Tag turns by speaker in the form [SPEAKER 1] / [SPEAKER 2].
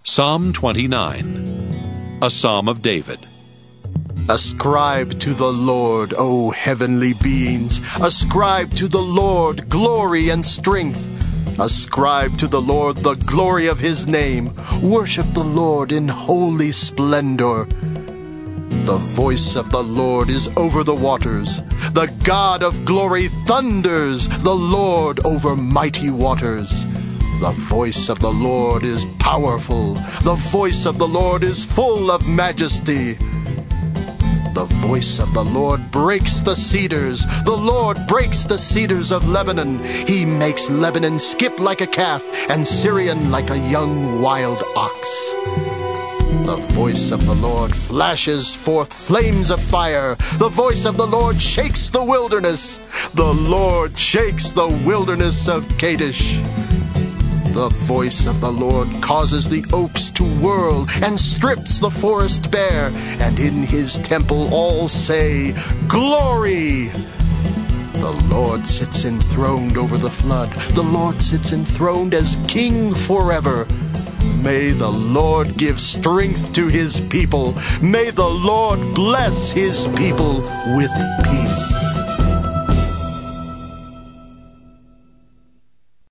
[SPEAKER 1] Psalm 29, a psalm of David.
[SPEAKER 2] Ascribe to the Lord, O heavenly beings. Ascribe to the Lord glory and strength. Ascribe to the Lord the glory of his name. Worship the Lord in holy splendor. The voice of the Lord is over the waters. The God of glory thunders, the Lord over mighty waters. The voice of the Lord is powerful. The voice of the Lord is full of majesty. The voice of the Lord breaks the cedars. The Lord breaks the cedars of Lebanon. He makes Lebanon skip like a calf, and Syrian like a young wild ox. The voice of the Lord flashes forth flames of fire. The voice of the Lord shakes the wilderness. The Lord shakes the wilderness of Kadesh. The voice of the Lord causes the oaks to whirl and strips the forest bare, and in his temple all say, "Glory!" The Lord sits enthroned over the flood. The Lord sits enthroned as King forever. May the Lord give strength to his people. May the Lord bless his people with peace.